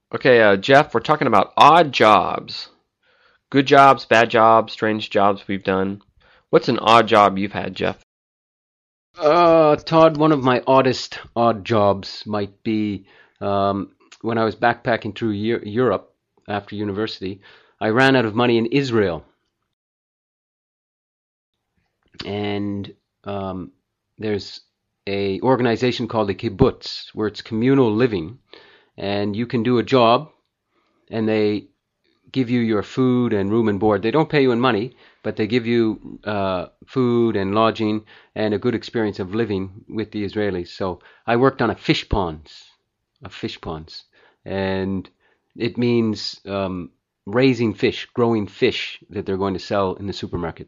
Okay, Jeff, we're talking about odd jobs. Good jobs, bad jobs, strange jobs we've done. What's an odd job you've had, Jeff? Todd, one of my odd jobs might be when I was backpacking through Europe after university. I ran out of money in Israel, and there's a organization called a kibbutz where it's communal living, and you can do a job, and they give you your food and room and board. They don't pay you in money, but they give you food and lodging and a good experience of living with the Israelis. So I worked on a fish ponds, and it means raising fish, growing fish that they're going to sell in the supermarket.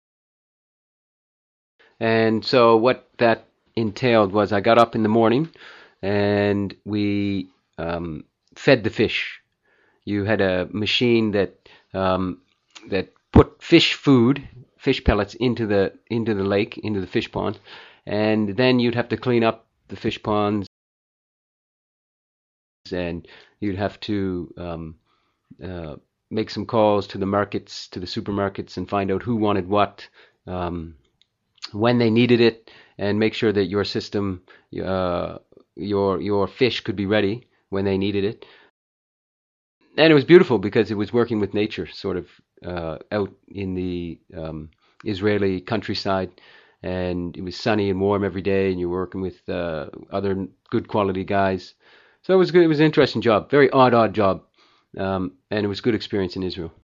And so what that entailed was I got up in the morning and we fed the fish. You had a machine that put fish pellets into the lake, into the fish pond, and then you'd have to clean up the fish ponds, and you'd have to uh, make some calls to the markets, to the supermarkets, and find out who wanted what, um, when they needed it, and make sure that your system, your fish could be ready when they needed it. And it was beautiful because it was working with nature, sort of out in the Israeli countryside, and it was sunny and warm every day, and you're working with other good quality guys. So it was good. It was an interesting job, very odd job, and it was a good experience in Israel.